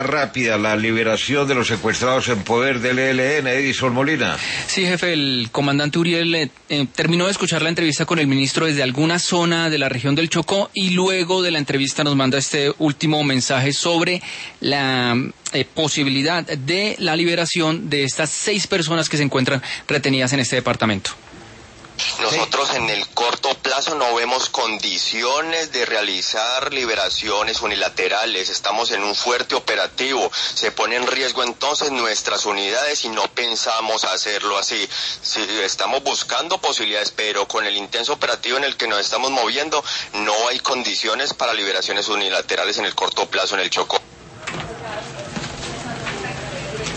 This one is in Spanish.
rápida la liberación de los secuestrados en poder del ELN, Edison Molina. Sí, jefe, el comandante Uriel terminó de escuchar la entrevista con el ministro desde alguna zona de la región del Chocó y luego de la entrevista nos manda este último mensaje sobre la posibilidad de la liberación de estas 6 personas que se encuentran retenidas en este departamento. Nosotros en el corto plazo no vemos condiciones de realizar liberaciones unilaterales, estamos en un fuerte operativo, se pone en riesgo entonces nuestras unidades y no pensamos hacerlo así. Sí, estamos buscando posibilidades, pero con el intenso operativo en el que nos estamos moviendo no hay condiciones para liberaciones unilaterales en el corto plazo en el Chocó.